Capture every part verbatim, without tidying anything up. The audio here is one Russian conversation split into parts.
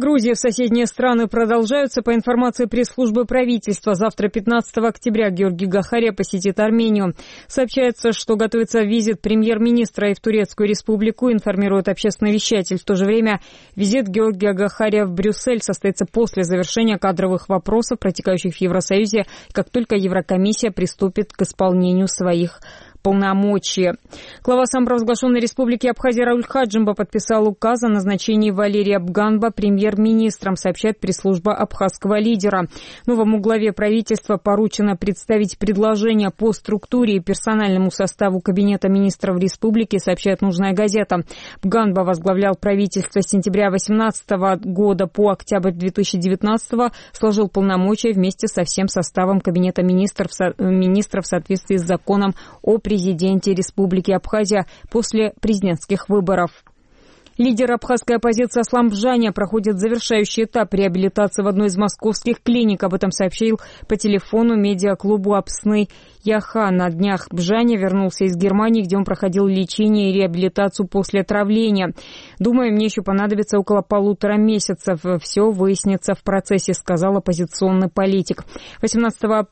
Грузии в соседние страны продолжаются. По информации пресс-службы правительства, завтра, пятнадцатого октября, Георгий Гахария посетит Армению. Сообщается, что готовится визит премьер-министра и в Турецкую республику, информирует общественный вещатель. В то же время визит Георгия Гахария в Брюссель состоится после завершения кадровых вопросов, протекающих в Евросоюзе, как только Еврокомиссия приступит к исполнению своих полномочия. Глава самопровозглашенной республики Абхазия Рауль Хаджимба подписал указ о назначении Валерия Бганба премьер-министром, сообщает пресс-служба абхазского лидера. Новому главе правительства поручено представить предложение по структуре и персональному составу кабинета министров республики, сообщает «Нужная газета». Бганба возглавлял правительство с сентября две тысячи восемнадцатого года по октябрь две тысячи девятнадцатого, сложил полномочия вместе со всем составом кабинета министров, министров в соответствии с законом о президенте Республики Абхазия после президентских выборов. Лидер абхазской оппозиции Аслан Бжаня проходит завершающий этап реабилитации в одной из московских клиник. Об этом сообщил по телефону медиаклубу «Апсны Яха». На днях Бжаня вернулся из Германии, где он проходил лечение и реабилитацию после отравления. «Думаю, мне еще понадобится около полутора месяцев. Все выяснится в процессе», сказал оппозиционный политик. восемнадцатого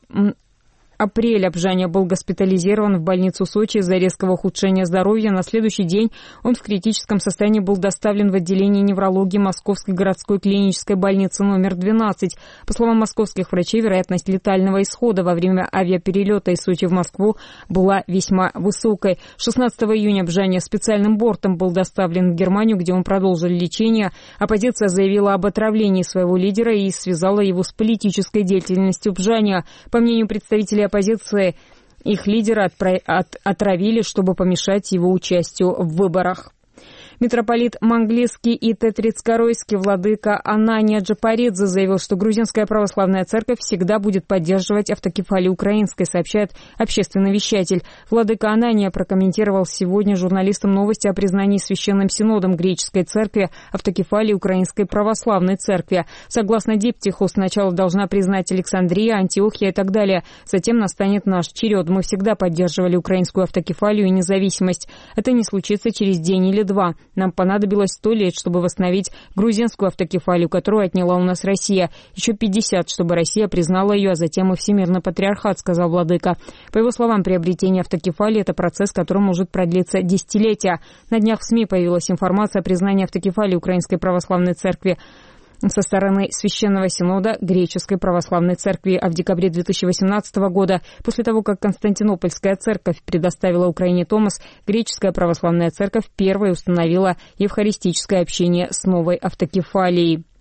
апреля Бжаня был госпитализирован в больницу Сочи из-за резкого ухудшения здоровья. На следующий день он в критическом состоянии был доставлен в отделение неврологии Московской городской клинической больницы номер двенадцать. По словам московских врачей, вероятность летального исхода во время авиаперелета из Сочи в Москву была весьма высокой. шестнадцатого июня Бжаня специальным бортом был доставлен в Германию, где он продолжил лечение. Оппозиция заявила об отравлении своего лидера и связала его с политической деятельностью Бжаня. По мнению представителей оппозиции, их лидера отпра- от- отравили, чтобы помешать его участию в выборах. Митрополит Манглийский и Тетрицкоройский владыка Анания Джапаридзе заявил, что грузинская православная церковь всегда будет поддерживать автокефалию украинской, сообщает общественный вещатель. Владыка Анания прокомментировал сегодня журналистам новости о признании Священным Синодом греческой церкви автокефалии украинской православной церкви. Согласно диптиху, сначала должна признать Александрия, Антиохия и так далее. Затем настанет наш черед. Мы всегда поддерживали украинскую автокефалию и независимость. Это не случится через день или два. Нам понадобилось сто лет, чтобы восстановить грузинскую автокефалию, которую отняла у нас Россия. Еще пятьдесят, чтобы Россия признала ее, а затем и Всемирный патриархат, сказал владыка. По его словам, приобретение автокефалии – это процесс, который может продлиться десятилетия. На днях в СМИ появилась информация о признании автокефалии Украинской православной церкви со стороны Священного Синода Греческой Православной Церкви. А в декабре две тысячи восемнадцатого года, после того, как Константинопольская Церковь предоставила Украине Томос, Греческая Православная Церковь первой установила евхаристическое общение с новой автокефалией.